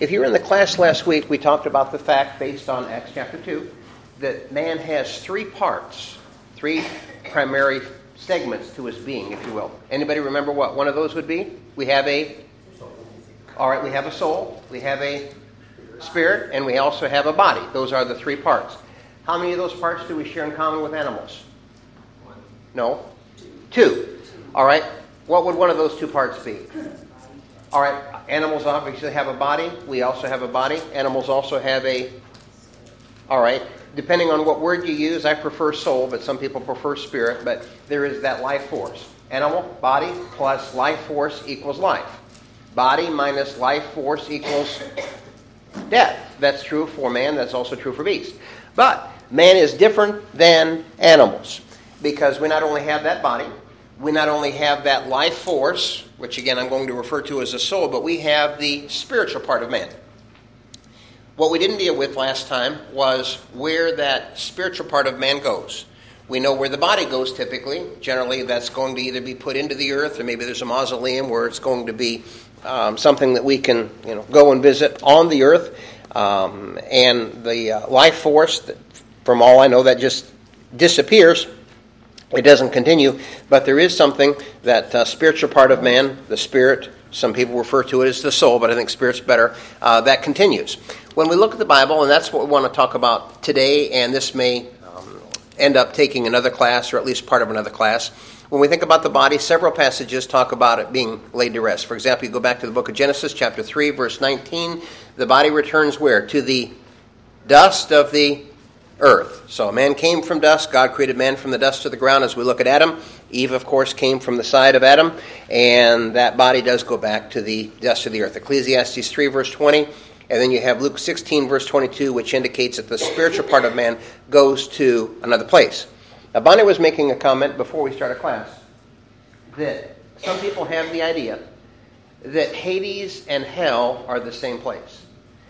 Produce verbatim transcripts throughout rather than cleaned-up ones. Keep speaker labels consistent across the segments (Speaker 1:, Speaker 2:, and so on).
Speaker 1: If you were in the class last week, we talked about the fact, based on Acts chapter two, that man has three parts, three primary segments to his being, if you will. Anybody remember what one of those would be? We have a, all right, we have a soul, we have a spirit, and we also have a body. Those are the three parts. How many of those parts do we share in common with animals? No? Two. All right. What would one of those two parts be? All right. Animals obviously have a body. We also have a body. Animals also have a... All right. Depending on what word you use, I prefer soul, but some people prefer spirit. But there is that life force. Animal, body, plus life force equals life. Body minus life force equals death. That's true for man. That's also true for beast. But man is different than animals because we not only have that body, we not only have that life force, which again I'm going to refer to as a soul, but we have the spiritual part of man. What we didn't deal with last time was where that spiritual part of man goes. We know where the body goes typically. Generally, that's going to either be put into the earth, or maybe there's a mausoleum where it's going to be um, something that we can, you know, go and visit on the earth. Um, and the uh, life force, that, from all I know, that just disappears. It doesn't continue, but there is something, that uh, spiritual part of man, the spirit, some people refer to it as the soul, but I think spirit's better, uh, that continues. When we look at the Bible, and that's what we want to talk about today, and this may um, end up taking another class, or at least part of another class. When we think about the body, several passages talk about it being laid to rest. For example, you go back to the book of Genesis, chapter three, verse nineteen, the body returns where? To the dust of the earth. So man came from dust. God created man from the dust of the ground. As we look at Adam, Eve, of course, came from the side of Adam, and that body does go back to the dust of the earth. Ecclesiastes three, verse twenty, and then you have Luke sixteen, verse twenty-two, which indicates that the spiritual part of man goes to another place. Now, Bonnie was making a comment before we started class that some people have the idea that Hades and hell are the same place.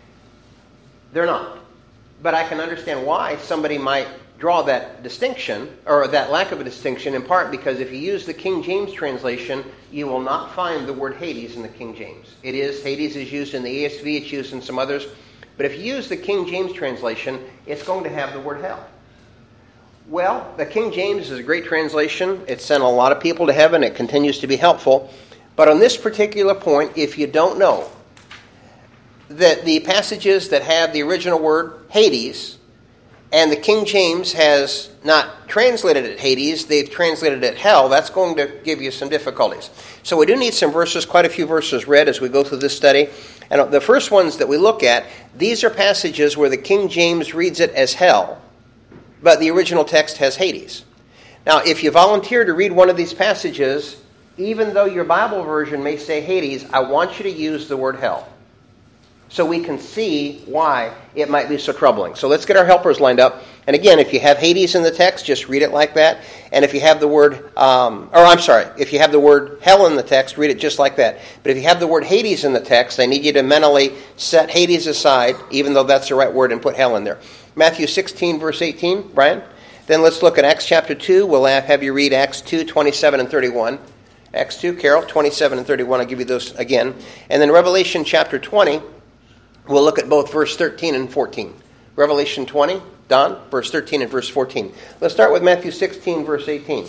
Speaker 1: They're not. But I can understand why somebody might draw that distinction, or that lack of a distinction, in part because if you use the King James translation, you will not find the word Hades in the King James. It is, Hades is used in the E S V, it's used in some others. But if you use the King James translation, it's going to have the word hell. Well, the King James is a great translation. It sent a lot of people to heaven. It continues to be helpful. But on this particular point, if you don't know that the passages that have the original word Hades, and the King James has not translated it Hades, they've translated it hell, that's going to give you some difficulties. So we do need some verses, quite a few verses read as we go through this study. And the first ones that we look at, these are passages where the King James reads it as hell, but the original text has Hades. Now, if you volunteer to read one of these passages, even though your Bible version may say Hades, I want you to use the word hell, so we can see why it might be so troubling. So let's get our helpers lined up. And again, if you have Hades in the text, just read it like that. And if you have the word, um, or I'm sorry, if you have the word hell in the text, read it just like that. But if you have the word Hades in the text, I need you to mentally set Hades aside, even though that's the right word, and put hell in there. Matthew sixteen, verse eighteen, Brian. Then let's look at Acts chapter two. We'll have you read Acts two, twenty-seven and thirty-one. Acts two, Carol, twenty-seven and thirty-one. I'll give you those again. And then Revelation chapter twenty. We'll look at both verse thirteen and fourteen. Revelation twenty, Don, verse thirteen and verse fourteen. Let's start with Matthew sixteen, verse eighteen.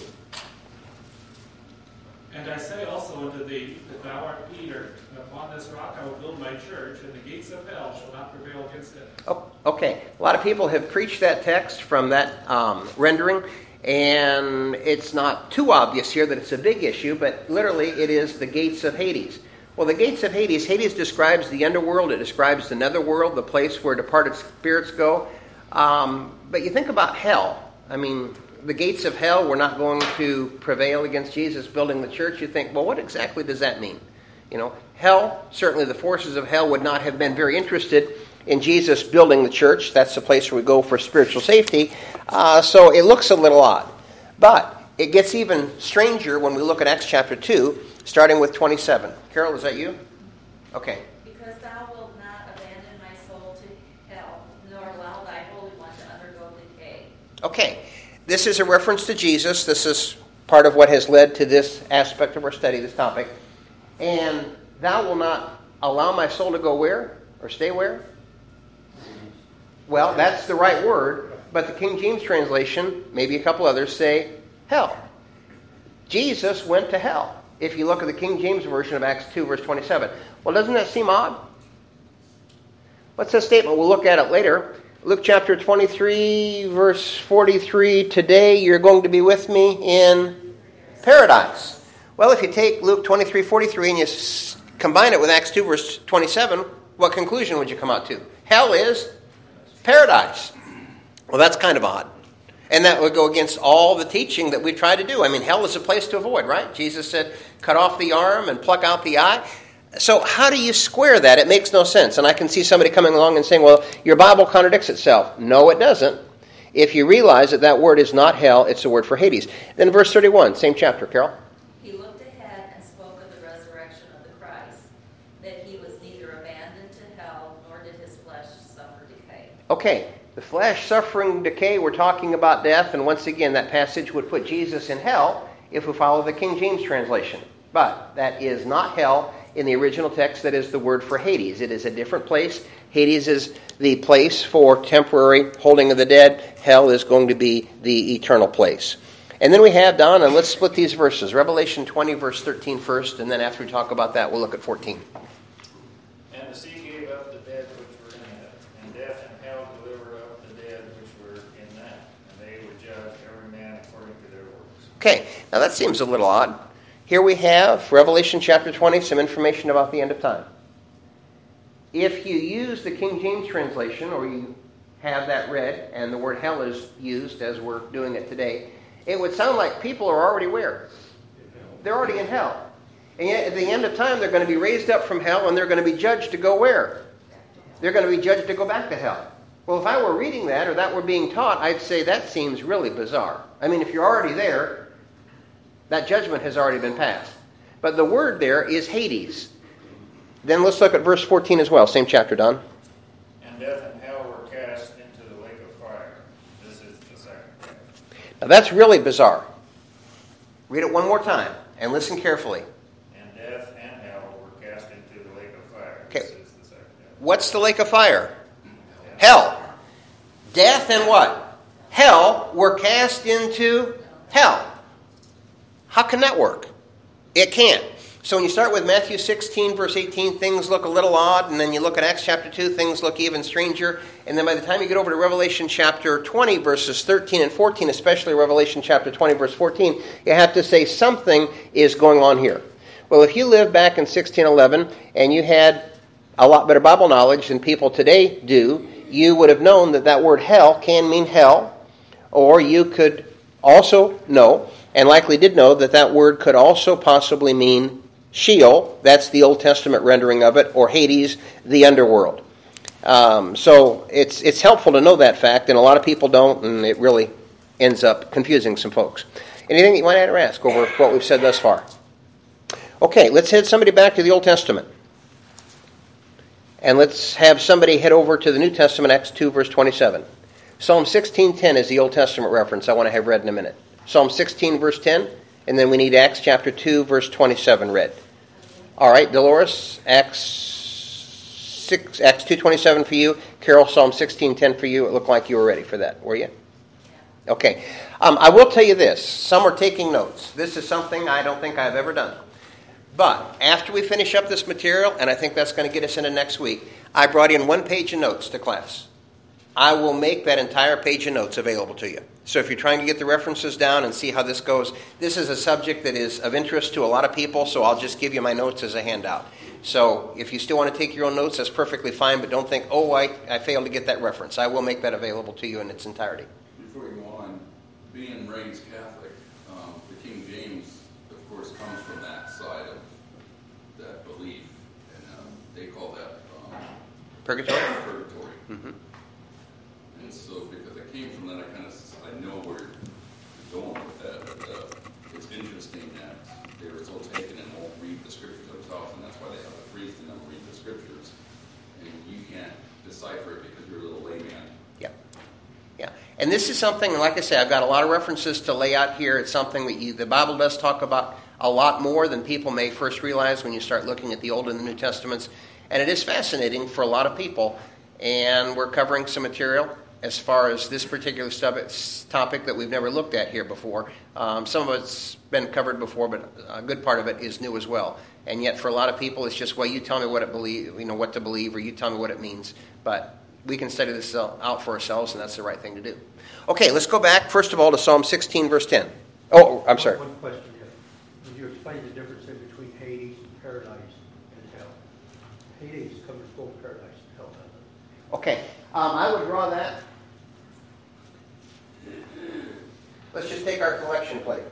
Speaker 2: And I say also unto thee that thou art Peter, and upon this rock I will build my church, and the gates of hell shall not prevail against it.
Speaker 1: Oh, okay. A lot of people have preached that text from that um, rendering, and it's not too obvious here that it's a big issue, but literally it is the gates of Hades. Well, the gates of Hades, Hades describes the underworld. It describes the netherworld, the place where departed spirits go. Um, but you think about hell. I mean, the gates of hell were not going to prevail against Jesus building the church. You think, well, what exactly does that mean? You know, hell, certainly the forces of hell would not have been very interested in Jesus building the church. That's the place where we go for spiritual safety. Uh, so it looks a little odd. But it gets even stranger when we look at Acts chapter two, starting with twenty-seven. Carol, is that you? Okay.
Speaker 3: Because thou wilt not abandon my soul to hell, nor allow thy Holy One to undergo decay.
Speaker 1: Okay. This is a reference to Jesus. This is part of what has led to this aspect of our study, this topic. And thou will not allow my soul to go where? Or stay where? Well, that's the right word, but the King James translation, maybe a couple others, say hell. Jesus went to hell. If you look at the King James version of Acts two, verse twenty-seven. Well, doesn't that seem odd? What's that statement? We'll look at it later. Luke chapter twenty-three, verse forty-three. Today you're going to be with me in paradise. Well, if you take Luke twenty-three, forty-three and you s- combine it with Acts two, verse twenty-seven, what conclusion would you come out to? Hell is paradise. Well, that's kind of odd. And that would go against all the teaching that we try to do. I mean, hell is a place to avoid, right? Jesus said, cut off the arm and pluck out the eye. So how do you square that? It makes no sense. And I can see somebody coming along and saying, well, your Bible contradicts itself. No, it doesn't. If you realize that that word is not hell, it's a word for Hades. Then verse thirty-one, same chapter, Carol.
Speaker 3: He looked ahead and spoke of the resurrection of the Christ, that he was neither abandoned to hell, nor did his flesh suffer decay.
Speaker 1: Okay, the flesh suffering decay, we're talking about death, and once again, that passage would put Jesus in hell if we follow the King James translation. But that is not hell in the original text. That is the word for Hades. It is a different place. Hades is the place for temporary holding of the dead. Hell is going to be the eternal place. And then we have down, and let's split these verses. Revelation twenty, verse thirteen first, and then after we talk about that, we'll look at fourteen.
Speaker 4: And the sea gave up the dead which were in it, and death and hell delivered up the dead which were in that, and they would judge every man according to their works.
Speaker 1: Okay, now that seems a little odd. Here we have Revelation chapter twenty, some information about the end of time. If you use the King James translation, or you have that read, and the word hell is used as we're doing it today, it would sound like people are already where? They're already in hell. And yet at the end of time, they're going to be raised up from hell, and they're going to be judged to go where? They're going to be judged to go back to hell. Well, if I were reading that, or that were being taught, I'd say that seems really bizarre. I mean, if you're already there, that judgment has already been passed. But the word there is Hades. Then let's look at verse fourteen as well. Same chapter, Don.
Speaker 4: And death and hell were cast into the lake of fire. This is the second death.
Speaker 1: Now that's really bizarre. Read it one more time and listen carefully.
Speaker 4: And death and hell were cast into the lake of fire.
Speaker 1: Okay.
Speaker 4: This is the second death.
Speaker 1: What's the lake of fire? Hell. Death and what? Hell were cast into hell. How can that work? It can't. So when you start with Matthew sixteen, verse eighteen, things look a little odd. And then you look at Acts chapter two, things look even stranger. And then by the time you get over to Revelation chapter twenty, verses thirteen and fourteen, especially Revelation chapter twenty, verse fourteen, you have to say something is going on here. Well, if you lived back in sixteen eleven and you had a lot better Bible knowledge than people today do, you would have known that that word hell can mean hell. Or you could also know, and likely did know, that that word could also possibly mean Sheol, that's the Old Testament rendering of it, or Hades, the underworld. Um, so it's it's helpful to know that fact, and a lot of people don't, and it really ends up confusing some folks. Anything you want to add or ask over what we've said thus far? Okay, let's head somebody back to the Old Testament. And let's have somebody head over to the New Testament, Acts two, verse twenty-seven. Psalm sixteen ten is the Old Testament reference I want to have read in a minute. Psalm sixteen, verse ten, and then we need Acts chapter two, verse twenty-seven read. All right, Dolores, Acts six, Acts two twenty-seven for you. Carol, Psalm sixteen ten for you. It looked like you were ready for that, were you? Okay. Um, I will tell you this. Some are taking notes. This is something I don't think I've ever done. But after we finish up this material, and I think that's going to get us into next week, I brought in one page of notes to class. I will make that entire page of notes available to you. So if you're trying to get the references down and see how this goes, this is a subject that is of interest to a lot of people, so I'll just give you my notes as a handout. So if you still want to take your own notes, that's perfectly fine, but don't think, oh, I, I failed to get that reference. I will make that available to you in its entirety.
Speaker 5: Before you go on, being raised Catholic, um, the King James, of course, comes from that side of that belief, and um, they call that um,
Speaker 1: Purgatory?
Speaker 5: purgatory.
Speaker 1: Mm-hmm.
Speaker 5: And so, because I came from that, I kind of, I know where you're going with that, but uh, it's interesting that they were so taken and won't read the scriptures themselves, and that's why they have a priest and they'll read the scriptures, and you can't decipher it because you're a little layman.
Speaker 1: Yeah. Yeah. And this is something, like I say, I've got a lot of references to lay out here. It's something that you, the Bible does talk about a lot more than people may first realize when you start looking at the Old and the New Testaments. And it is fascinating for a lot of people. And we're covering some material as far as this particular topic that we've never looked at here before. Um, some of it's been covered before, but a good part of it is new as well. And yet for a lot of people, it's just, well, you tell me what it believe, you know, what to believe, or you tell me what it means. But we can study this out for ourselves, and that's the right thing to do. Okay, let's go back, first of all, to Psalm sixteen, verse ten. Oh, I'm sorry.
Speaker 6: One question here. Would you explain the difference in between Hades, paradise, and hell? Hades comes before paradise, hell doesn't.
Speaker 1: Okay, um, I would draw that. Let's just take our collection plate.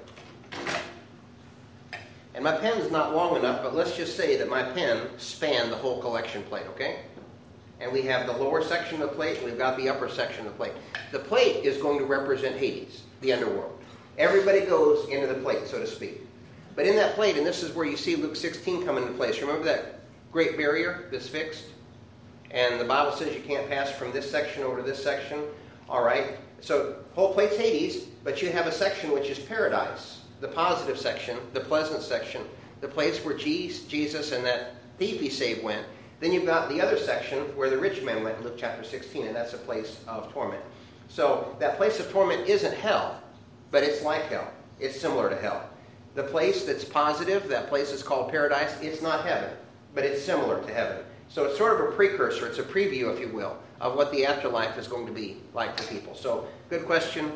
Speaker 1: And my pen's not long enough, but let's just say that my pen spanned the whole collection plate, okay? And we have the lower section of the plate, and we've got the upper section of the plate. The plate is going to represent Hades, the underworld. Everybody goes into the plate, so to speak. But in that plate, and this is where you see Luke sixteen come into place. Remember that great barrier that's fixed? And the Bible says you can't pass from this section over to this section. All right. So whole plate's Hades, but you have a section which is paradise, the positive section, the pleasant section, the place where Jesus and that thief he saved went. Then you've got the other section where the rich man went in Luke chapter sixteen, and that's a place of torment. So that place of torment isn't hell, but it's like hell. It's similar to hell. The place that's positive, that place is called paradise, it's not heaven, but it's similar to heaven. So it's sort of a precursor, it's a preview, if you will, of what the afterlife is going to be like for people. So, good question.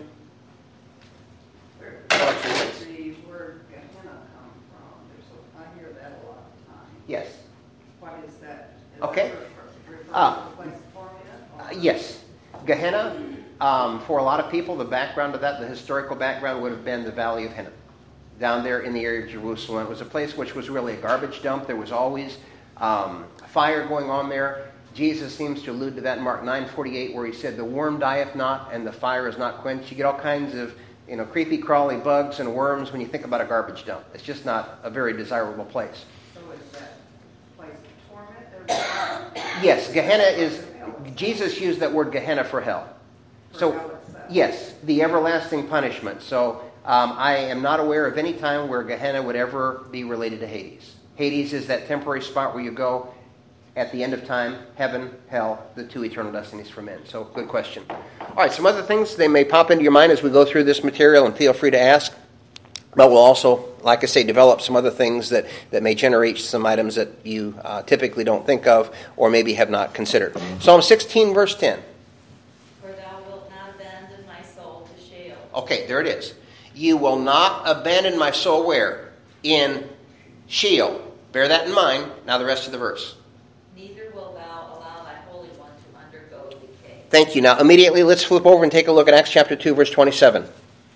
Speaker 7: Where does the word Gehenna come from? There's a, I hear that a lot of times.
Speaker 1: Yes.
Speaker 7: What is that? Is
Speaker 1: Okay.
Speaker 7: that refer- referring
Speaker 1: Uh,
Speaker 7: to the place of torment, or-
Speaker 1: Uh, yes. Gehenna, um, for a lot of people, the background of that, the historical background would have been the Valley of Hinnom. Down there in the area of Jerusalem. It was a place which was really a garbage dump. There was always um, fire going on there. Jesus seems to allude to that in Mark nine forty-eight, where he said, the worm dieth not and the fire is not quenched. You get all kinds of you know, creepy, crawly bugs and worms when you think about a garbage dump. It's just not a very desirable place.
Speaker 7: So is that place of torment? Or-
Speaker 1: Yes, Gehenna is, Jesus used that word Gehenna for hell.
Speaker 7: For
Speaker 1: So,
Speaker 7: hell itself.
Speaker 1: yes, the everlasting punishment. So, um, I am not aware of any time where Gehenna would ever be related to Hades. Hades is that temporary spot where you go at the end of time, heaven, hell, the two eternal destinies for men. So, good question. All right, some other things, they may pop into your mind as we go through this material, and feel free to ask. But we'll also, like I say, develop some other things that, that may generate some items that you uh, typically don't think of or maybe have not considered. Psalm sixteen, verse ten.
Speaker 3: For thou wilt not abandon my soul to Sheol.
Speaker 1: Okay, there it is. You will not abandon my soul where? In Sheol. Bear that in mind. Now the rest of the verse.
Speaker 3: Neither wilt thou allow thy Holy One to undergo decay.
Speaker 1: Thank you. Now immediately let's flip over and take a look at Acts chapter two, verse twenty-seven.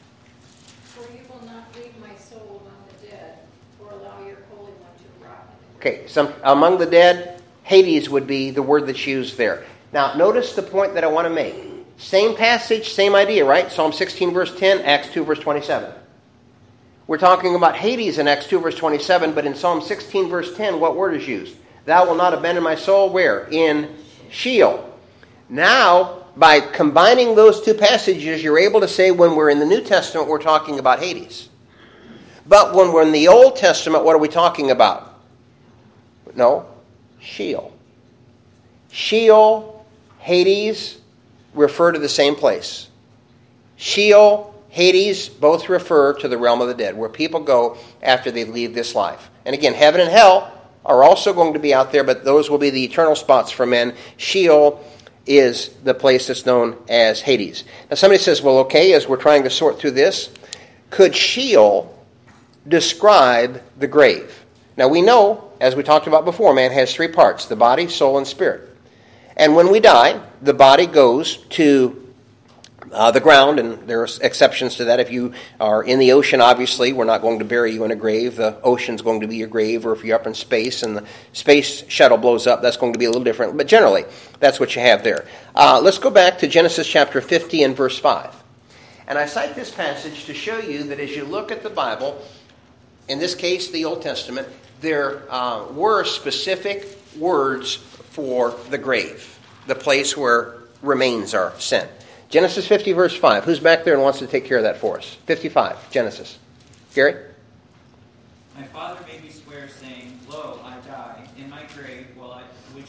Speaker 8: For you will not leave my soul among the dead, or allow your Holy One to rot.
Speaker 1: Okay, some, among the dead, Hades would be the word that's used there. Now notice the point that I want to make. Same passage, same idea, right? Psalm sixteen, verse ten, Acts two, verse twenty-seven. We're talking about Hades in Acts two, verse twenty-seven, but in Psalm sixteen, verse ten, what word is used? Thou wilt not abandon my soul, where? In Sheol. Now, by combining those two passages, you're able to say when we're in the New Testament, we're talking about Hades. But when we're in the Old Testament, what are we talking about? No, Sheol. Sheol, Hades, refer to the same place. Sheol, Hades, both refer to the realm of the dead, where people go after they leave this life. And again, heaven and hell are also going to be out there, but those will be the eternal spots for men. Sheol is the place that's known as Hades. Now somebody says, well, okay, as we're trying to sort through this, could Sheol describe the grave? Now we know, as we talked about before, man has three parts, the body, soul, and spirit. And when we die, the body goes to Uh, the ground, and there are exceptions to that. If you are in the ocean, obviously, we're not going to bury you in a grave. The ocean's going to be your grave, or if you're up in space and the space shuttle blows up, that's going to be a little different. But generally, that's what you have there. Uh, let's go back to Genesis chapter fifty and verse five. And I cite this passage to show you that as you look at the Bible, in this case, the Old Testament, there uh, were specific words for the grave, the place where remains are sent. Genesis fifty, verse five. Who's back there and wants to take care of that for us? fifty-five, Genesis. Gary?
Speaker 9: My father made me swear, saying, Lo, I die. In my grave will I, which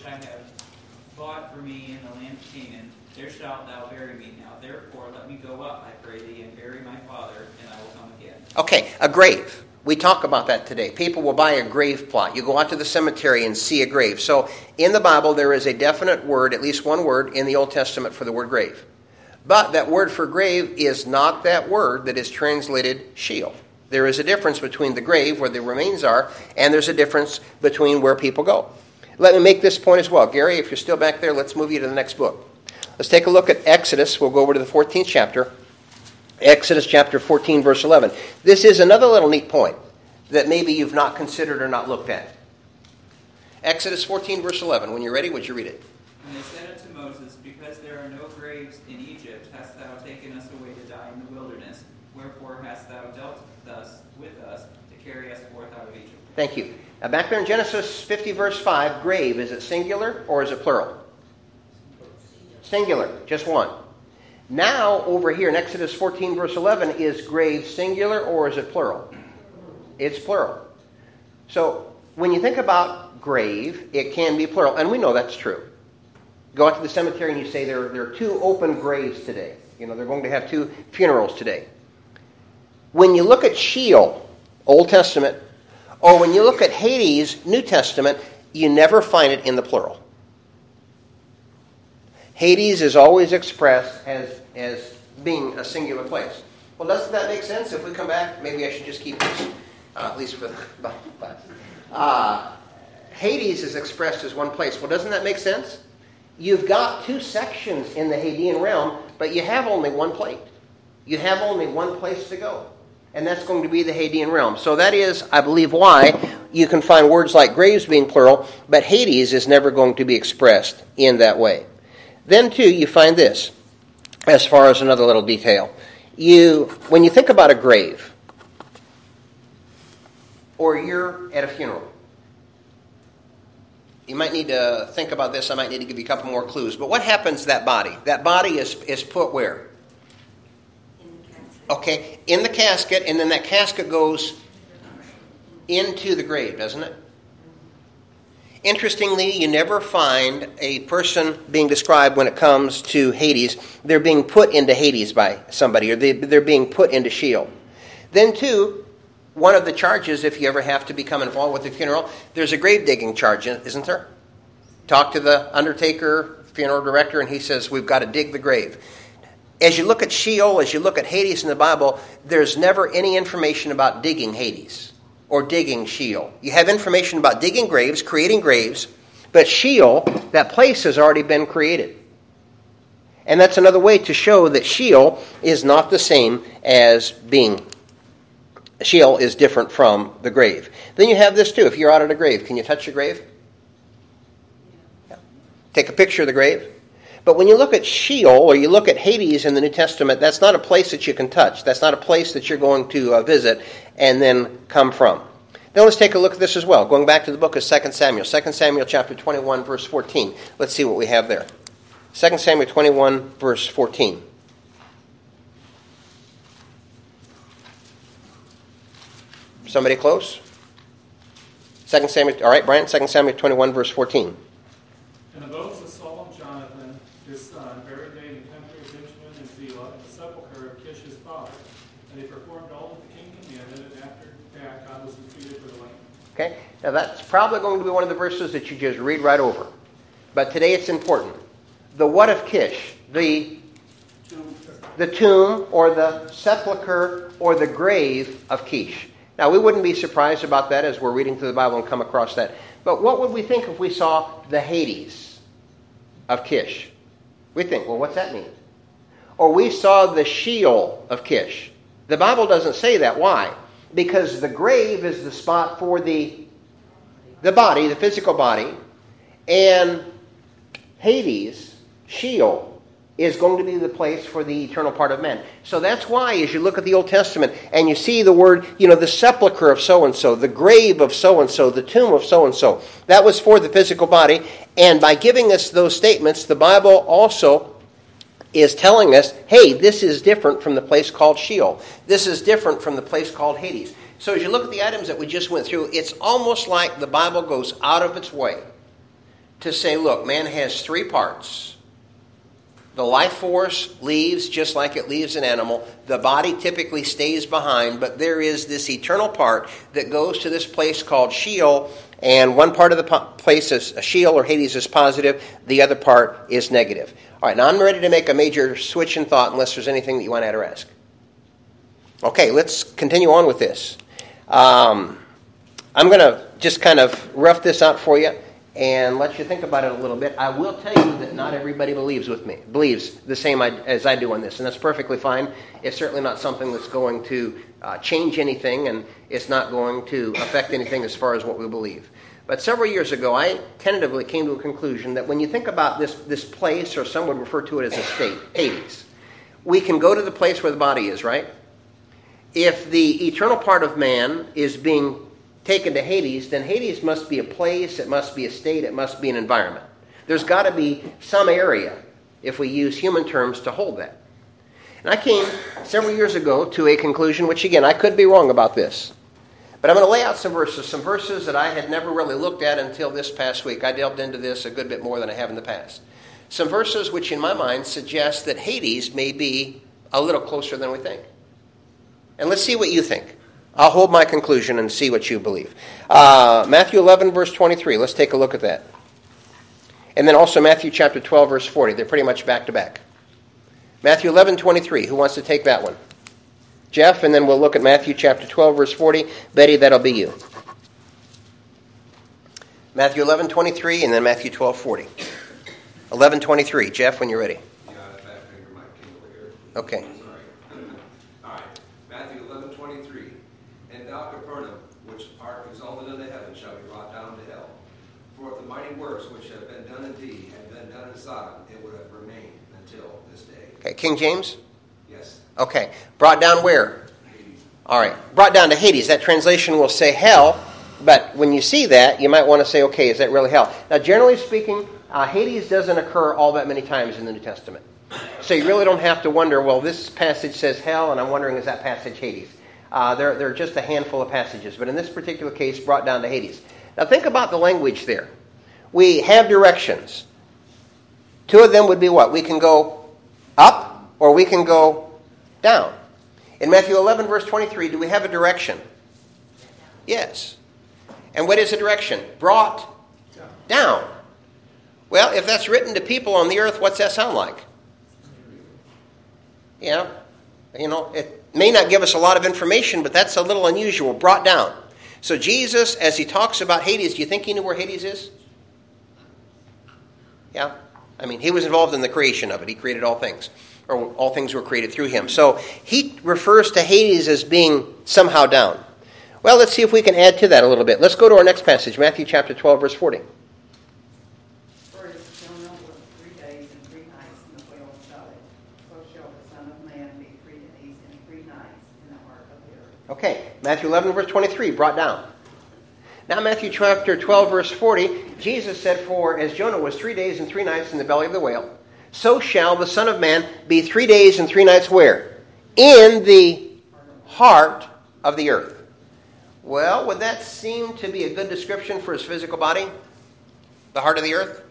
Speaker 9: bought for me in the land of Canaan, there shalt thou bury me. Now therefore let me go up, I pray thee, and bury my father, and I will come again.
Speaker 1: Okay, a grave. We talk about that today. People will buy a grave plot. You go out to the cemetery and see a grave. So in the Bible, there is a definite word, at least one word, in the Old Testament for the word grave. But that word for grave is not that word that is translated Sheol. There is a difference between the grave, where the remains are, and there's a difference between where people go. Let me make this point as well. Gary, if you're still back there, let's move you to the next book. Let's take a look at Exodus. We'll go over to the fourteenth chapter. Exodus chapter fourteen, verse eleven. This is another little neat point that maybe you've not considered or not looked at. Exodus fourteen, verse eleven. When you're ready, would you read it?
Speaker 9: And they said unto Moses, because there are no graves in Egypt, hast thou taken us away to die in the wilderness? Wherefore hast thou dealt thus with us to carry us forth out of Egypt?
Speaker 1: Thank you. Now back there in Genesis fifty, verse five, grave, is it singular or is it plural? Singular, just one. Now, over here in Exodus fourteen, verse eleven, is grave singular or is it plural? It's plural. So, when you think about grave, it can be plural, and we know that's true. Go out to the cemetery and you say there, there are two open graves today. You know, they're going to have two funerals today. When you look at Sheol, Old Testament, or when you look at Hades, New Testament, you never find it in the plural. Hades is always expressed as, as being a singular place. Well, doesn't that make sense? If we come back, maybe I should just keep this, uh, at least for the Bible class. Uh, Hades is expressed as one place. Well, doesn't that make sense? You've got two sections in the Hadean realm, but you have only one plate. You have only one place to go. And that's going to be the Hadean realm. So that is, I believe, why you can find words like graves being plural, but Hades is never going to be expressed in that way. Then, too, you find this, as far as another little detail. You, when you think about a grave, or you're at a funeral, you might need to think about this. I might need to give you a couple more clues. But what happens to that body? That body is, is put where?
Speaker 3: In the casket.
Speaker 1: Okay, in the casket, and then that casket goes into the grave, doesn't it? Interestingly, you never find a person being described when it comes to Hades. They're being put into Hades by somebody, or they, they're being put into Sheol. Then, too, one of the charges, if you ever have to become involved with the funeral, there's a grave digging charge, isn't there? Talk to the undertaker, funeral director, and he says, we've got to dig the grave. As you look at Sheol, as you look at Hades in the Bible, there's never any information about digging Hades or digging Sheol. You have information about digging graves, creating graves, but Sheol, that place has already been created. And that's another way to show that Sheol is not the same as being. Sheol is different from the grave. Then you have this too. If you're out at a grave, can you touch a grave? Yeah. Take a picture of the grave. But when you look at Sheol, or you look at Hades in the New Testament, that's not a place that you can touch. That's not a place that you're going to uh, visit and then come from. Now let's take a look at this as well. Going back to the book of Second Samuel. Second Samuel chapter twenty-one, verse fourteen. Let's see what we have there. Second Samuel twenty-one, verse fourteen. Somebody close? Second Samuel, all right, Brian, Second Samuel twenty-one, verse fourteen.
Speaker 2: And the bones of Saul and Jonathan, his son, buried they in the country of Benjamin and Zelah, in the sepulchre of Kish his father. And they performed all that the king commanded, and after that God was defeated for the land.
Speaker 1: Okay, now that's probably going to be one of the verses that you just read right over. But today it's important. The what of Kish? The, the tomb or the sepulchre or the grave of Kish. Now, we wouldn't be surprised about that as we're reading through the Bible and come across that. But what would we think if we saw the Hades of Kish? We think, well, what's that mean? Or we saw the Sheol of Kish. The Bible doesn't say that. Why? Because the grave is the spot for the, the body, the physical body, and Hades, Sheol, is going to be the place for the eternal part of men. So that's why, as you look at the Old Testament and you see the word, you know, the sepulchre of so-and-so, the grave of so-and-so, the tomb of so-and-so, that was for the physical body. And by giving us those statements, the Bible also is telling us, hey, this is different from the place called Sheol. This is different from the place called Hades. So as you look at the items that we just went through, it's almost like the Bible goes out of its way to say, look, man has three parts. The life force leaves just like it leaves an animal. The body typically stays behind, but there is this eternal part that goes to this place called Sheol, and one part of the po- place is Sheol or Hades is positive, the other part is negative. All right, now I'm ready to make a major switch in thought unless there's anything that you want to add or ask. Okay, let's continue on with this. Um, I'm going to just kind of rough this out for you and let you think about it a little bit. I will tell you that not everybody believes with me, believes the same as I do on this, and that's perfectly fine. It's certainly not something that's going to uh, change anything, and it's not going to affect anything as far as what we believe. But several years ago, I tentatively came to a conclusion that when you think about this, this place, or some would refer to it as a state, Hades, we can go to the place where the body is, right? If the eternal part of man is being taken to Hades, then Hades must be a place, it must be a state, it must be an environment. There's got to be some area, if we use human terms, to hold that. And I came several years ago to a conclusion, which again, I could be wrong about this, but I'm going to lay out some verses, some verses that I had never really looked at until this past week. I delved into this a good bit more than I have in the past. Some verses which in my mind suggest that Hades may be a little closer than we think. And let's see what you think. I'll hold my conclusion and see what you believe. Uh, Matthew eleven, verse twenty-three. Let's take a look at that. And then also Matthew chapter twelve, verse forty. They're pretty much back to back. Matthew eleven, twenty-three. Who wants to take that one? Jeff, and then we'll look at Matthew chapter twelve, verse forty. Betty, that'll be you. Matthew eleven, twenty-three, and then Matthew twelve, forty. eleven, twenty-three. Jeff, when you're ready.
Speaker 10: Yeah, I fat finger my king over here.
Speaker 1: Okay.
Speaker 10: Sorry. All right. Matthew eleven, twenty-three. And thou, Capernaum, which art exalted into heaven, shall be brought down to hell. For if the mighty works which have been done in thee had been done in Sodom, it would have remained until this day.
Speaker 1: Okay, King James?
Speaker 10: Yes.
Speaker 1: Okay. Brought down where?
Speaker 10: Hades.
Speaker 1: All right. Brought down to Hades. That translation will say hell, but when you see that, you might want to say, okay, is that really hell? Now, generally speaking, uh, Hades doesn't occur all that many times in the New Testament. So you really don't have to wonder, well, this passage says hell, and I'm wondering, is that passage Hades? Uh, there, there are just a handful of passages, but in this particular case, brought down to Hades. Now think about the language there. We have directions. Two of them would be what? We can go up, or we can go down. In Matthew eleven, verse twenty-three, do we have a direction? Yes. And what is a direction? Brought down. Well, if that's written to people on the earth, what's that sound like? Yeah, you know, it may not give us a lot of information, but that's a little unusual. Brought down. So Jesus, as he talks about Hades, do you think he knew where Hades is? Yeah. I mean, he was involved in the creation of it. He created all things. Or all things were created through him. So he refers to Hades as being somehow down. Well, let's see if we can add to that a little bit. Let's go to our next passage, Matthew chapter twelve, verse forty.
Speaker 7: For it shall number three days and three nights in the whale's belly, so shall the Son of Man be three days and three nights in the heart of the earth.
Speaker 1: Okay, Matthew eleven, verse twenty-three, brought down. Now Matthew chapter twelve, verse forty, Jesus said, for as Jonah was three days and three nights in the belly of the whale, so shall the Son of Man be three days and three nights where? In the heart of the earth. Well, would that seem to be a good description for his physical body? The heart of the earth?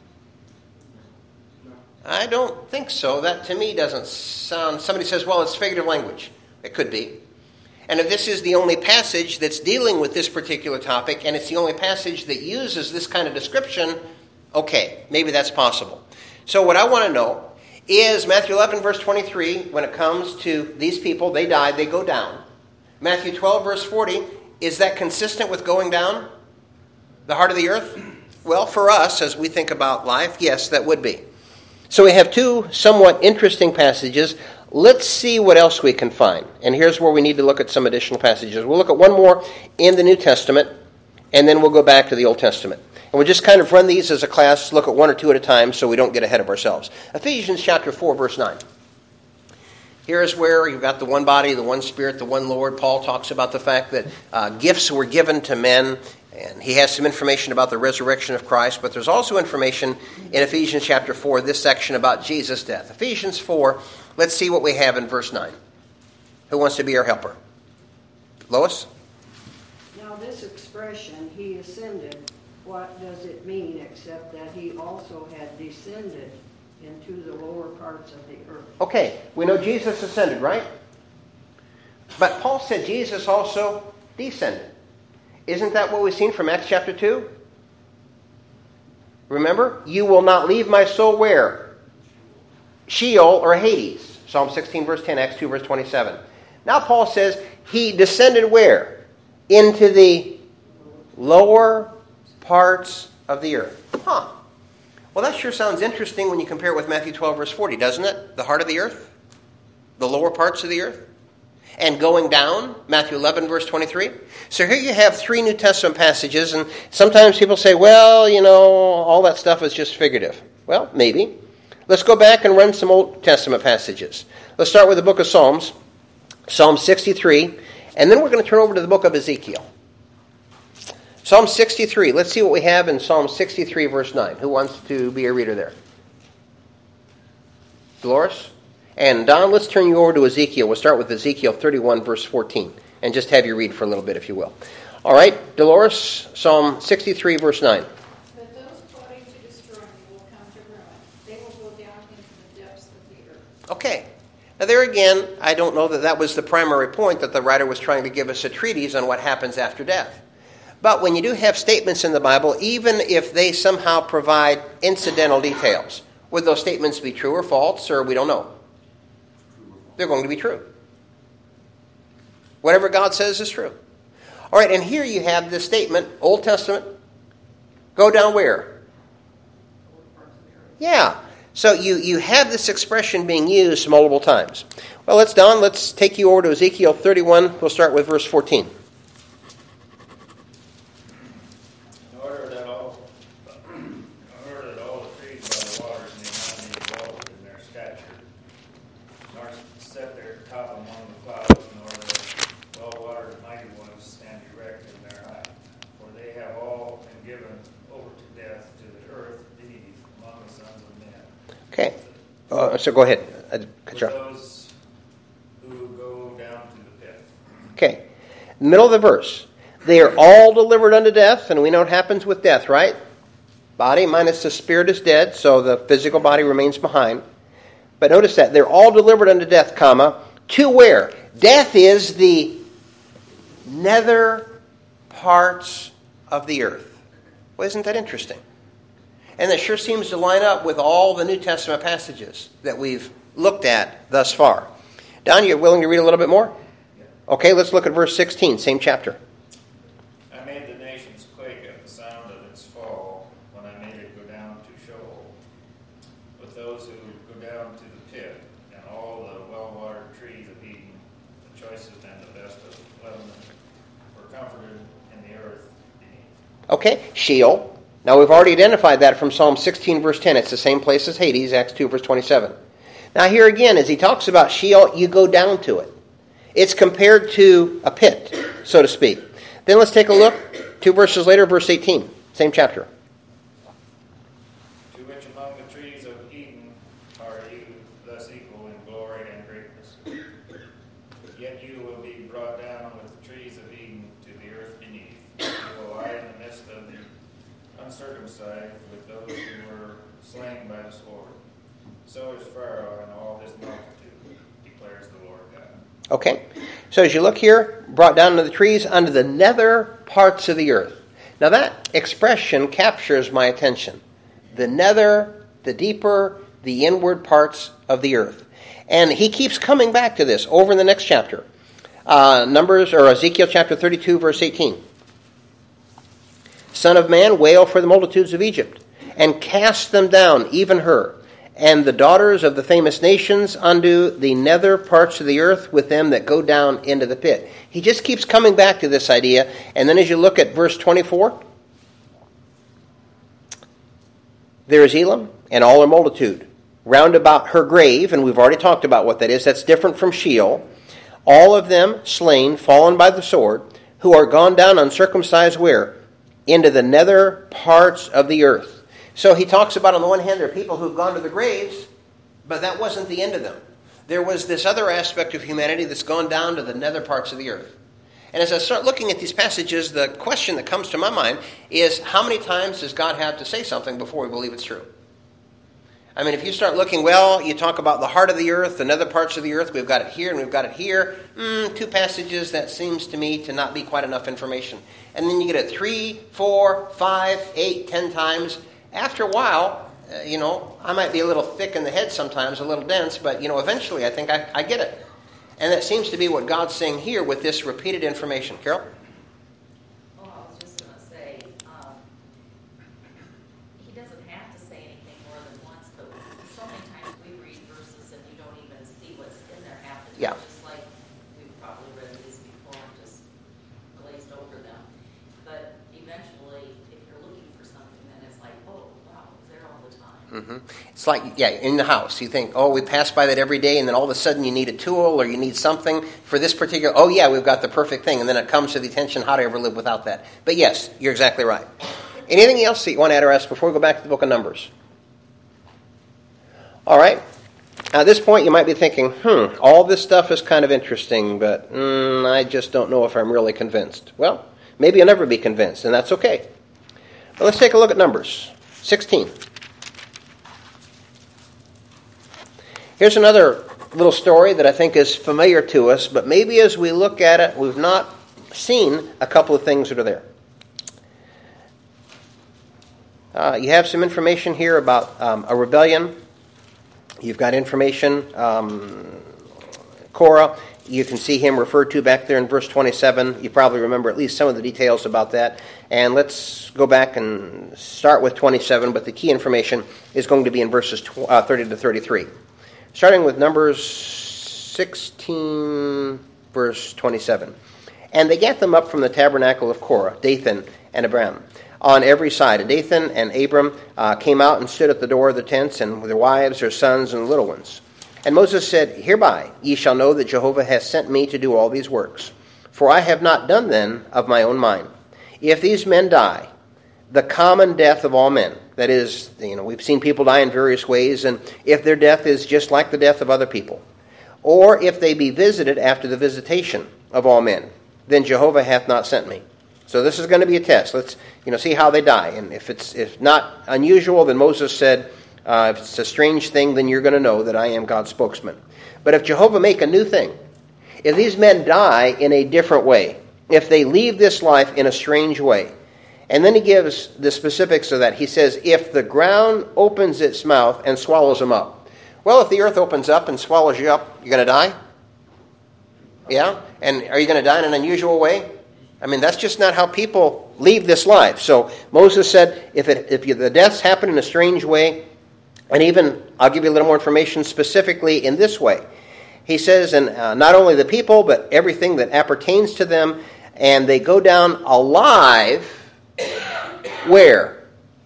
Speaker 1: I don't think so. That to me doesn't sound... Somebody says, well, it's figurative language. It could be. And if this is the only passage that's dealing with this particular topic, and it's the only passage that uses this kind of description, okay, maybe that's possible. So what I want to know is Matthew eleven, verse twenty-three, when it comes to these people, they die, they go down. Matthew twelve, verse forty, is that consistent with going down? The heart of the earth? Well, for us, as we think about life, yes, that would be. So we have two somewhat interesting passages. Let's see what else we can find. And here's where we need to look at some additional passages. We'll look at one more in the New Testament, and then we'll go back to the Old Testament. And we'll just kind of run these as a class, look at one or two at a time so we don't get ahead of ourselves. Ephesians chapter four, verse nine. Here's where you've got the one body, the one Spirit, the one Lord. Paul talks about the fact that uh, gifts were given to men, and he has some information about the resurrection of Christ, but there's also information in Ephesians chapter four, this section about Jesus' death. Ephesians four, let's see what we have in verse nine. Who wants to be our helper? Lois?
Speaker 11: Now this expression, he ascended, what does it mean except that he also had descended into the lower parts of the earth?
Speaker 1: Okay, we know Jesus ascended, right? But Paul said Jesus also descended. Isn't that what we've seen from Acts chapter two? Remember? You will not leave my soul where? Sheol or Hades. Psalm sixteen verse ten, Acts two verse twenty-seven. Now Paul says he descended where? Into the lower parts of the earth. Huh. Well, that sure sounds interesting when you compare it with Matthew twelve verse forty, doesn't it? The heart of the earth? The lower parts of the earth? And going down, Matthew eleven verse twenty-three. So here you have three New Testament passages, and sometimes people say, well, you know, all that stuff is just figurative. Well, maybe. Let's go back and run some Old Testament passages. Let's start with the book of Psalms, Psalm sixty-three, and then we're going to turn over to the book of Ezekiel. Psalm sixty-three. Let's see what we have in Psalm sixty-three verse nine. Who wants to be a reader there? Dolores? And Don, let's turn you over to Ezekiel. We'll start with Ezekiel thirty-one, verse fourteen, and just have you read for a little bit, if you will. All right, Dolores, Psalm sixty-three, verse nine.
Speaker 8: But those plotting to destroy me will come to ruin. They will go down into the depths of the earth.
Speaker 1: Okay. Now there again, I don't know that that was the primary point that the writer was trying to give us a treatise on what happens after death. But when you do have statements in the Bible, even if they somehow provide incidental details, would those statements be true or false, or we don't know? They're going to be true. Whatever God says is true. All right, and here you have this statement, Old Testament, go down where? Yeah. So you, you have this expression being used multiple times. Well, let's, Don, let's take you over to Ezekiel thirty-one. We'll start with verse fourteen.
Speaker 4: In order that all, in order that all the trees by the waters may not be exalted in their stature, nor set their top among the clouds, nor the well-watered mighty ones stand erect in their height. For they have all been given over to death to the earth beneath among the sons of men.
Speaker 1: Okay. Uh, so go ahead. I cut you off.
Speaker 4: Those who go down to the pit.
Speaker 1: Okay. Middle of the verse. They are all delivered unto death, and we know what happens with death, right? Body minus the spirit is dead, so the physical body remains behind. But notice that. They're all delivered unto death, comma, to where? Death is the nether parts of the earth. Well, isn't that interesting? And that sure seems to line up with all the New Testament passages that we've looked at thus far. Don, you're willing to read a little bit more? Okay, let's look at verse sixteen, same chapter.
Speaker 4: I made the nations quake at the sound of its fall when I made it go down to Sheol. With those who go down to the pit, and all the well-watered trees of Eden, the choicest and the best of Lebanon, were comforted in the earth beneath.
Speaker 1: Okay, Sheol. Now we've already identified that from Psalm sixteen, verse ten. It's the same place as Hades, Acts two, verse twenty-seven. Now here again, as he talks about Sheol, you go down to it. It's compared to a pit, so to speak. Then let's take a look. Two verses later, verse eighteen. Same chapter.
Speaker 4: To which among the trees of Eden are you thus equal in glory and greatness? Yet you will be brought down with the trees of Eden to the earth beneath. You will lie in the midst of the uncircumcised with those who were slain by the sword. So is Pharaoh and all his multitude, declares the Lord God.
Speaker 1: Okay, so as you look here, brought down to the trees under the nether parts of the earth. Now that expression captures my attention. The nether, the deeper, the inward parts of the earth. And he keeps coming back to this over in the next chapter. Uh, Numbers, or Ezekiel chapter thirty-two, verse eighteen. Son of man, wail for the multitudes of Egypt, and cast them down, even her, and the daughters of the famous nations unto the nether parts of the earth with them that go down into the pit. He just keeps coming back to this idea. And then as you look at verse twenty-four, there is Elam and all her multitude round about her grave, and we've already talked about what that is. That's different from Sheol. All of them slain, fallen by the sword, who are gone down uncircumcised where? Into the nether parts of the earth. So he talks about, on the one hand, there are people who've gone to the graves, but that wasn't the end of them. There was this other aspect of humanity that's gone down to the nether parts of the earth. And as I start looking at these passages, the question that comes to my mind is, how many times does God have to say something before we believe it's true? I mean, if you start looking, well, you talk about the heart of the earth and other parts of the earth, we've got it here and we've got it here. Mm, two passages, that seems to me to not be quite enough information. And then you get it three, four, five, eight, ten times. After a while, uh, you know, I might be a little thick in the head sometimes, a little dense, but, you know, eventually I think I, I get it. And that seems to be what God's saying here with this repeated information. Carol?
Speaker 3: Well, I was just going to say, um, he doesn't have to say anything more than once, but so many times we read verses and you don't even see what's in there half the time.
Speaker 1: Yeah.
Speaker 3: Just like we've probably read these before and just glazed over them. But eventually, if you're looking for something, then it's like, oh, wow, it's there all the time.
Speaker 1: Mm-hmm. It's like, yeah, in the house. You think, oh, we pass by that every day, and then all of a sudden you need a tool or you need something for this particular, oh, yeah, we've got the perfect thing. And then it comes to the attention, how do I ever live without that? But yes, you're exactly right. Anything else that you want to add or ask before we go back to the book of Numbers? All right. Now, at this point, you might be thinking, hmm, all this stuff is kind of interesting, but mm, I just don't know if I'm really convinced. Well, maybe you'll never be convinced, and that's okay. But let's take a look at Numbers sixteen. Here's another little story that I think is familiar to us, but maybe as we look at it, we've not seen a couple of things that are there. Uh, you have some information here about um, a rebellion. You've got information, um, Korah. You can see him referred to back there in verse twenty-seven. You probably remember at least some of the details about that. And let's go back and start with twenty-seven, but the key information is going to be in verses thirty to thirty-three. Starting with Numbers sixteen, verse twenty-seven. And they gat them up from the tabernacle of Korah, Dathan and Abiram, on every side. And Dathan and Abram uh, came out and stood at the door of the tents, and with their wives, their sons, and little ones. And Moses said, Hereby ye shall know that Jehovah hath sent me to do all these works. For I have not done then of my own mind. If these men die, the common death of all men, that is, you know, we've seen people die in various ways, and if their death is just like the death of other people, or if they be visited after the visitation of all men, then Jehovah hath not sent me. So this is going to be a test. Let's, you know, see how they die. And if it's if not unusual, then Moses said, uh, if it's a strange thing, then you're going to know that I am God's spokesman. But if Jehovah make a new thing, if these men die in a different way, if they leave this life in a strange way, and then he gives the specifics of that. He says, if the ground opens its mouth and swallows them up. Well, if the earth opens up and swallows you up, you're going to die? Yeah? And are you going to die in an unusual way? I mean, that's just not how people leave this life. So Moses said, if it, if you, the deaths happen in a strange way, and even, I'll give you a little more information specifically in this way. He says, and uh, not only the people, but everything that appertains to them, and they go down alive. Where?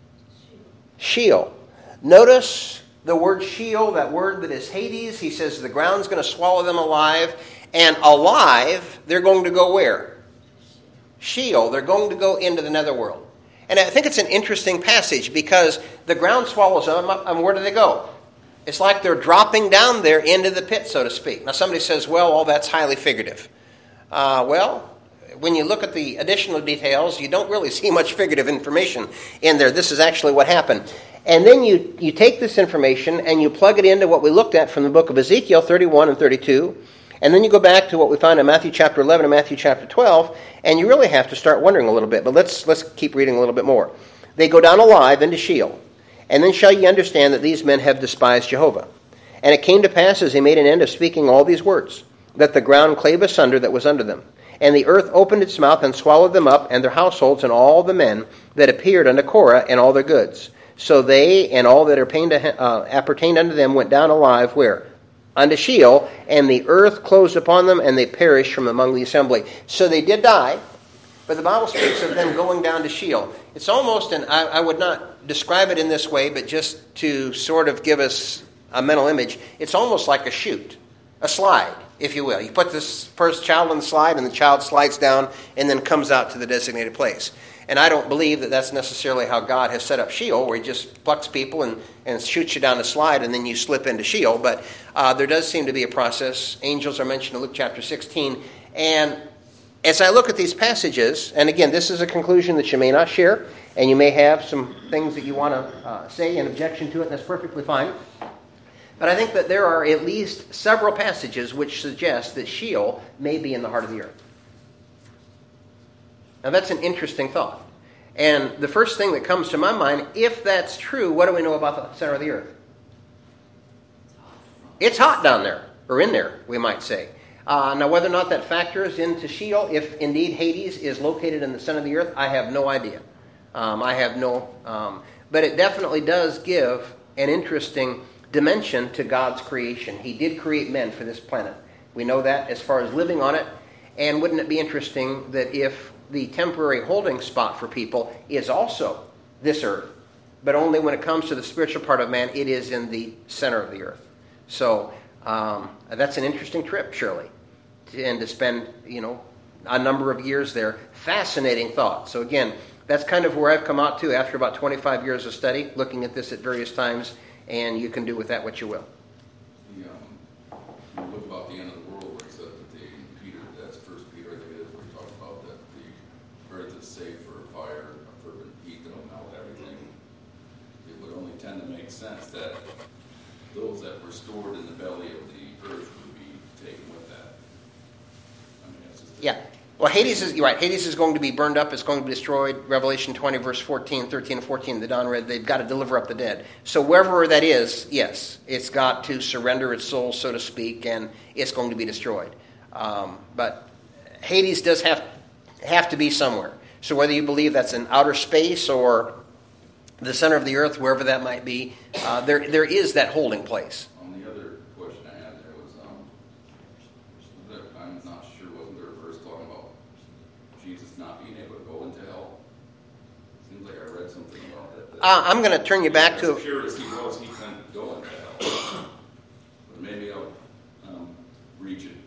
Speaker 1: Sheol. Notice the word Sheol, that word that is Hades. He says the ground's going to swallow them alive. And alive, they're going to go where? Sheol. They're going to go into the netherworld. And I think it's an interesting passage because the ground swallows them up, and where do they go? It's like they're dropping down there into the pit, so to speak. Now somebody says, well, all that's highly figurative. Uh, well, when you look at the additional details, you don't really see much figurative information in there. This is actually what happened. And then you, you take this information and you plug it into what we looked at from the book of Ezekiel thirty-one and thirty-two. And then you go back to what we find in Matthew chapter eleven and Matthew chapter twelve. And you really have to start wondering a little bit. But let's, let's keep reading a little bit more. They go down alive into Sheol. And then shall ye understand that these men have despised Jehovah. And it came to pass, as he made an end of speaking all these words, that the ground clave asunder that was under them. And the earth opened its mouth and swallowed them up, and their households, and all the men that appeared unto Korah, and all their goods. So they and all that uh, appertained unto them went down alive, where? Unto Sheol, and the earth closed upon them, and they perished from among the assembly. So they did die, but the Bible speaks of them going down to Sheol. It's almost, and I, I would not describe it in this way, but just to sort of give us a mental image, it's almost like a chute, a slide, if you will. You put this first child on the slide, and the child slides down and then comes out to the designated place. And I don't believe that that's necessarily how God has set up Sheol, where he just plucks people and, and shoots you down the slide, and then you slip into Sheol. But uh, there does seem to be a process. Angels are mentioned in Luke chapter sixteen. And as I look at these passages, and again, this is a conclusion that you may not share, and you may have some things that you want to uh, say in objection to it, and that's perfectly fine. But I think that there are at least several passages which suggest that Sheol may be in the heart of the earth. Now that's an interesting thought. And the first thing that comes to my mind, if that's true, what do we know about the center of the earth? It's hot down there, or in there, we might say. Uh, now, whether or not that factors into Sheol, if indeed Hades is located in the center of the earth, I have no idea. Um, I have no... Um, but it definitely does give an interesting dimension to God's creation. He did create men for this planet. We know that as far as living on it. And wouldn't it be interesting that if the temporary holding spot for people is also this earth, but only when it comes to the spiritual part of man, it is in the center of the earth. So um, that's an interesting trip, surely, and to spend, you know, a number of years there. Fascinating thought. So again, that's kind of where I've come out to after about twenty-five years of study, looking at this at various times, and you can do with that what you will.
Speaker 5: The, um, you look about the end of the world, where he said that the Peter, that's First Peter, I think it is, where he talks about that the earth is safe for fire, a fervent heat that'll melt everything. It would only tend to make sense that those that were stored in the belly of the earth would be taken with that. I mean, it's just
Speaker 1: Yeah. Well, Hades is, you're right, Hades is going to be burned up, it's going to be destroyed. Revelation twenty, verse fourteen, thirteen, and fourteen, the Don read, they've got to deliver up the dead. So wherever that is, yes, it's got to surrender its soul, so to speak, and it's going to be destroyed. Um, but Hades does have, have to be somewhere. So whether you believe that's in outer space or the center of the earth, wherever that might be, uh, there there is that holding place.
Speaker 5: On the other question I had there was, um, that I'm not sure, wasn't there a verse talking about Jesus not being able to go into hell? Seems like I read something about that. that
Speaker 1: Uh, I'm going to turn you back to...
Speaker 5: As pure as he was, he couldn't go into hell. But maybe I'll um, reach it.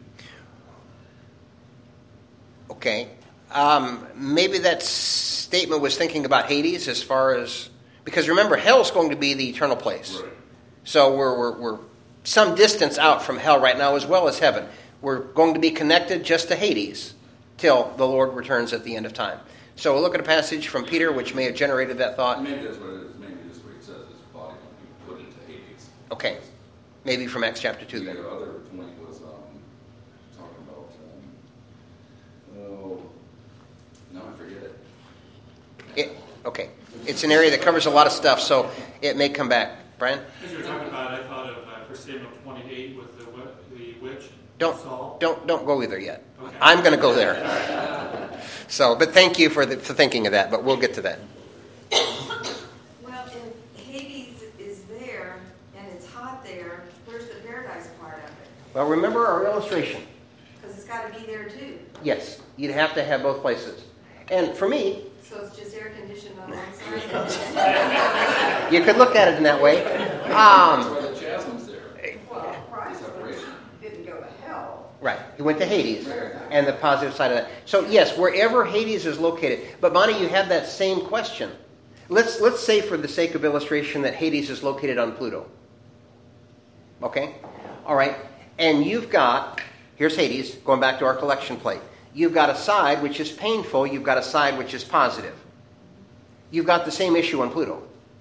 Speaker 1: Okay. Um, maybe that statement was thinking about Hades as far as... Because remember, hell is going to be the eternal place.
Speaker 5: Right.
Speaker 1: So we're, we're, we're some distance out from hell right now as well as heaven. We're going to be connected just to Hades till the Lord returns at the end of time. So we'll look at a passage from Peter which may have generated that thought.
Speaker 5: Maybe that's what it is. Maybe that's what it says. His body will be put into Hades.
Speaker 1: Okay. Maybe from Acts chapter two then.
Speaker 5: The other point was um, talking about, um, oh, no, I forget it.
Speaker 1: It, okay. It's an area that covers a lot of stuff, so it may come back. Brian?
Speaker 2: As you were talking about it, I thought of uh, First Samuel twenty-eight with the, wi- the witch,
Speaker 1: Don't
Speaker 2: Saul.
Speaker 1: don't don't go either yet.
Speaker 2: Okay.
Speaker 1: I'm going to go there. So, but thank you for the, for thinking of that. But we'll get to that.
Speaker 12: Well, if Hades is there and it's hot there, where's the paradise part of it?
Speaker 1: Well, remember our illustration.
Speaker 12: Because it's got to be there too.
Speaker 1: Yes, you'd have to have both places. And for me,
Speaker 12: So it's just air conditioned on one side.
Speaker 1: you could look at it in that way.
Speaker 5: That's
Speaker 1: Um,
Speaker 5: why the chasm's there.
Speaker 12: Well, Christ
Speaker 5: Separation.
Speaker 12: didn't go to hell.
Speaker 1: right. He went to Hades and the positive side of that. So yes, wherever Hades is located. But Bonnie, you have that same question. Let's let's say for the sake of illustration that Hades is located on Pluto. Okay? All right. And you've got, here's Hades, going back to our collection plate. You've got a side which is painful. You've got a side which is positive. You've got the same issue on Pluto.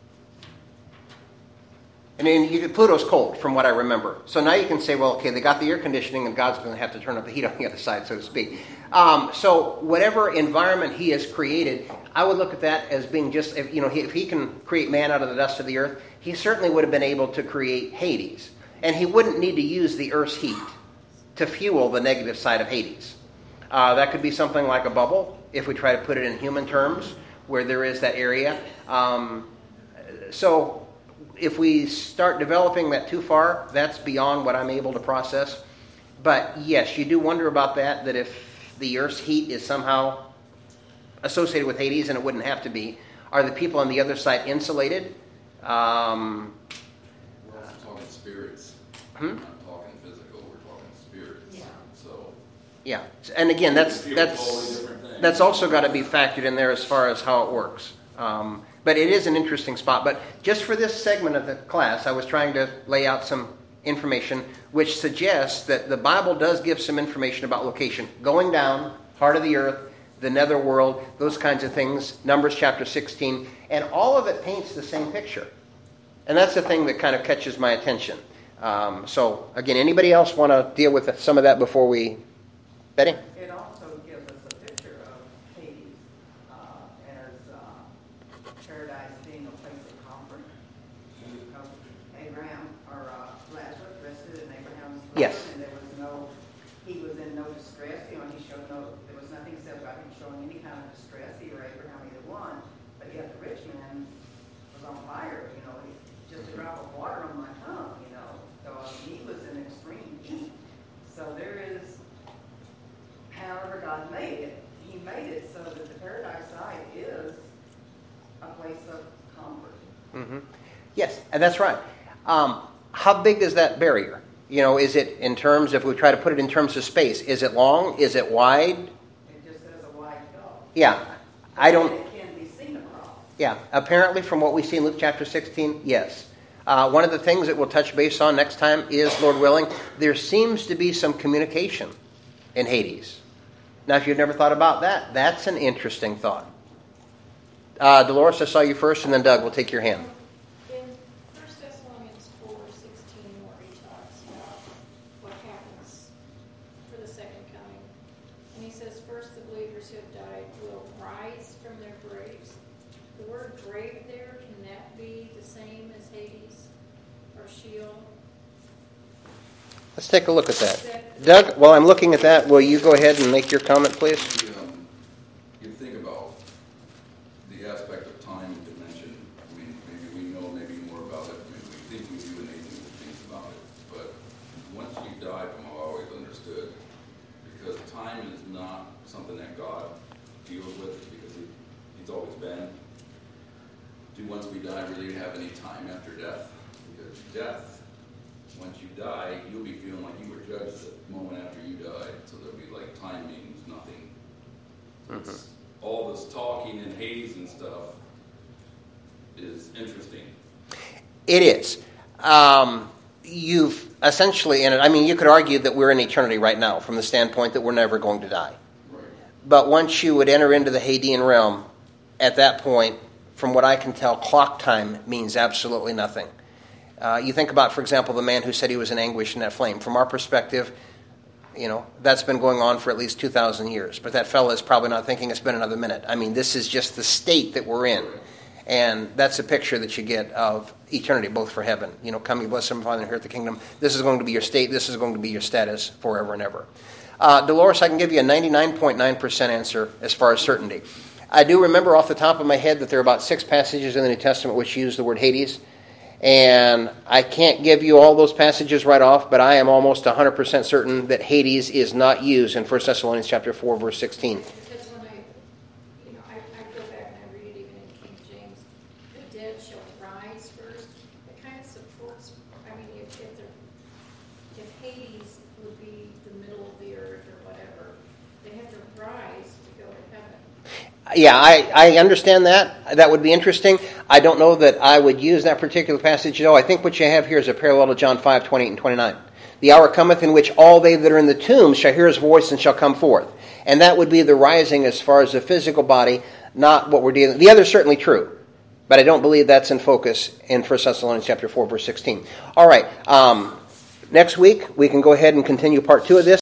Speaker 1: And then you, Pluto's cold, from what I remember. So now you can say, well, okay, they got the air conditioning, and God's going to have to turn up the heat on the other side, so to speak. Um, so whatever environment He has created, I would look at that as being just, if, you know, if He can create man out of the dust of the earth, He certainly would have been able to create Hades. And He wouldn't need to use the earth's heat to fuel the negative side of Hades. Uh, that could be something like a bubble, if we try to put it in human terms, where there is that area. Um, so if we start developing that too far, that's beyond what I'm able to process. But yes, you do wonder about that, that if the earth's heat is somehow associated with Hades, and it wouldn't have to be, are the people on the other side insulated? Um,
Speaker 5: We're also talking spirits.
Speaker 1: Hmm?
Speaker 5: We're not talking physical, we're talking spirits.
Speaker 12: Yeah.
Speaker 5: So
Speaker 1: yeah, and again, that's
Speaker 5: It's a
Speaker 1: that's
Speaker 5: totally different thing.
Speaker 1: that's also got to be factored in there as far as how it works. Um, but it is an interesting spot. But just for this segment of the class, I was trying to lay out some information which suggests that the Bible does give some information about location. Going down heart of the earth, the netherworld, those kinds of things, Numbers chapter sixteen, and all of it paints the same picture. And that's the thing that kind of catches my attention. Um, so, again, anybody else want to deal with some of that before we... Betty?
Speaker 7: It also gives us a picture of Hades uh, as uh, paradise being a place of comfort. Because Abraham, or uh, Lazarus rested in Abraham's bosom,
Speaker 1: Yes.
Speaker 7: and there was no, he was in no distress. You know, he showed no, there was nothing said about him showing any kind of distress, he or Abraham, either one. But yet the rich man was on fire, you know, he, just a drop of water on my tongue, you know. So uh, he was in extreme heat. So there is, however God made it, he made it so that the paradise side is a place of comfort.
Speaker 1: Mm-hmm. Yes, and that's right. Um, how big is that barrier? You know, is it in terms, if we try to put it in terms of space, is it long? Is it wide?
Speaker 7: It just says a wide gulf.
Speaker 1: Yeah, I don't...
Speaker 7: It can be seen across.
Speaker 1: Yeah, apparently from what we see in Luke chapter sixteen, yes. Uh, one of the things that we'll touch base on next time is, Lord willing, there seems to be some communication in Hades. Now, if you've never thought about that, that's an interesting thought. Uh, Dolores, I saw you first, and then Doug, we'll take your hand.
Speaker 8: In First Thessalonians four sixteen, where he talks about what happens for the second coming, and he says, first the believers who have died will rise from their graves. The word grave there, can that be the same as Hades or Sheol?
Speaker 1: Let's take a look at that. Doug, while I'm looking at that, will you go ahead and make your comment, please?
Speaker 5: Um, you think about the aspect of time and dimension. I mean, maybe we know maybe more about it. Maybe we think we do, and maybe we think about it. But once you die, from what I've always understood, because time is not something that God deals with, because he, He's always been. Do once we die really have any time after death? Because death, once you die, you'll be feeling like you were judged the moment after you died. So there'll be like time means nothing. Mm-hmm. It's, all this talking and Hades and stuff is interesting.
Speaker 1: It is. Um, you've essentially, and I mean, you could argue that we're in eternity right now from the standpoint that we're never going to die.
Speaker 5: Right.
Speaker 1: But once you would enter into the Hadean realm, at that point, from what I can tell, clock time means absolutely nothing. Uh, you think about, for example, the man who said he was in anguish in that flame. From our perspective, you know, that's been going on for at least two thousand years. But that fellow is probably not thinking it's been another minute. I mean, this is just the state that we're in. And that's a picture that you get of eternity, both for heaven. You know, come, you bless Him, Father, and inherit the kingdom. This is going to be your state. This is going to be your status forever and ever. Uh, Dolores, I can give you a ninety-nine point nine percent answer as far as certainty. I do remember off the top of my head that there are about six passages in the New Testament which use the word Hades. And I can't give you all those passages right off, but I am almost one hundred percent certain that Hades is not used in First Thessalonians chapter four, verse sixteen.
Speaker 8: Because when I, you know, I, I go back and I read it even in King James, the dead shall rise first. It kind of supports, I mean, if, if they're, if Hades would be the middle of the earth or whatever, they have to rise to go to heaven.
Speaker 1: Yeah, I, I understand that. That would be interesting. I don't know that I would use that particular passage, though. I think what you have here is a parallel to John five, twenty-eight and twenty-nine. The hour cometh in which all they that are in the tombs shall hear His voice and shall come forth. And that would be the rising as far as the physical body, not what we're dealing with. The other is certainly true, but I don't believe that's in focus in First Thessalonians chapter four, verse sixteen. All right, um, next week we can go ahead and continue part two of this.